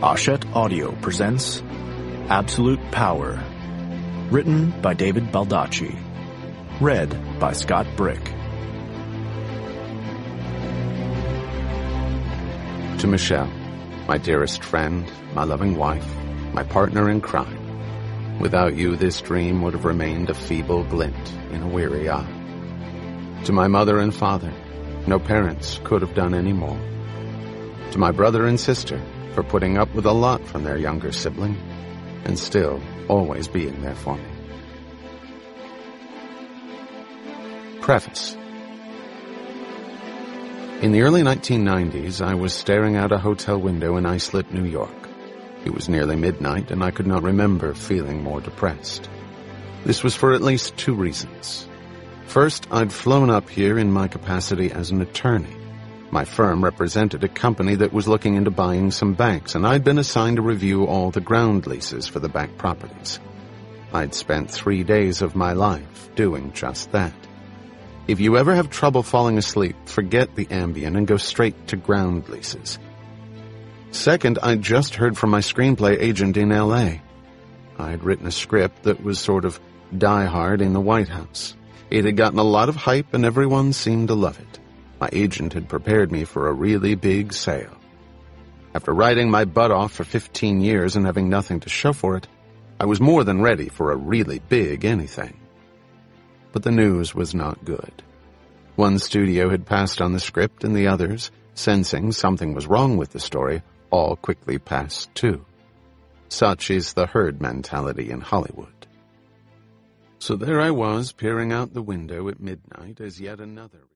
Hachette Audio presents Absolute Power, written by David Baldacci, read by Scott Brick. To Michelle, my dearest friend, my loving wife, my partner in crime, without you this dream would have remained a feeble glint in a weary eye. To my mother and father, no parents could have done any more. To my brother and sister, for putting up with a lot from their younger sibling, and still always being there for me. Preface. In the early 1990s, I was staring out a hotel window in Islip, New York. It was nearly midnight, and I could not remember feeling more depressed. This was for at least two reasons. First, I'd flown up here in my capacity as an attorney. My firm represented a company that was looking into buying some banks, and I'd been assigned to review all the ground leases for the bank properties. I'd spent 3 days of my life doing just that. If you ever have trouble falling asleep, forget the Ambien and go straight to ground leases. Second, I'd just heard from my screenplay agent in L.A. I'd written a script that was sort of Die Hard in the White House. It had gotten a lot of hype, and everyone seemed to love it. My agent had prepared me for a really big sale. After writing my butt off for 15 years and having nothing to show for it, I was more than ready for a really big anything. But the news was not good. One studio had passed on the script, and the others, sensing something was wrong with the story, all quickly passed too. Such is the herd mentality in Hollywood. So there I was, peering out the window at midnight as yet another